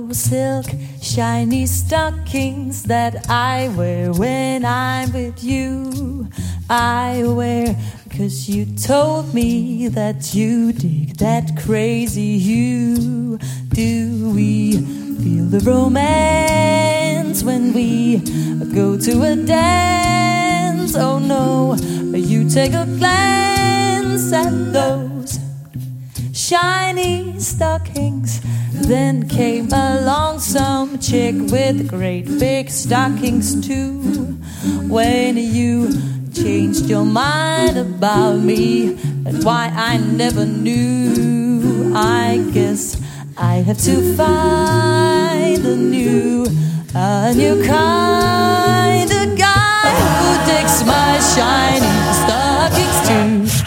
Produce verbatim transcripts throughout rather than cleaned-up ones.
those silk shiny stockings that I wear when I'm with you. I wear 'cause you told me that you dig that crazy hue. Do we feel the romance when we go to a dance? Oh no, you take a glance at those shiny stockings. Then came along some chick with great big stockings too. When you changed your mind about me and why I never knew, I guess I have to find a new, a new kind of guy who digs my shiny stockings too.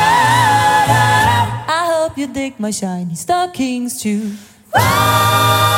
My shiny stockings too.